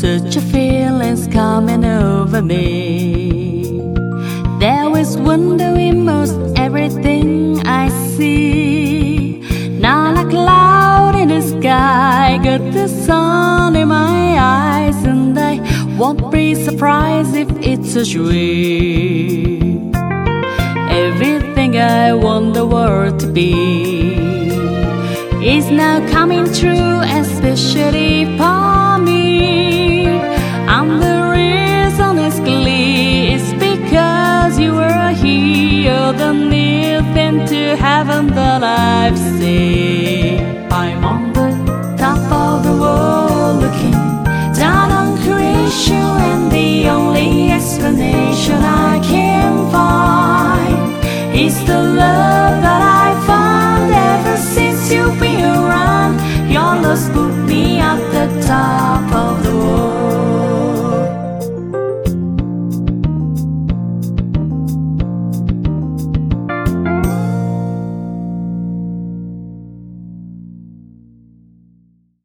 Such a feeling's coming over me. There is wonder in most everything I see. Not a cloud in the sky, got the sun in my eyes, and I won't be surprised if it's a dream. Everything I want the world to be is now coming true, especially for me. And the reason is clear, it's because you were here. The near thing to heaven that I've seen. I'm on the top of the world looking down on creation, and the only explanation I can find is the love that I found ever since you've been around. Your love's put me at the top of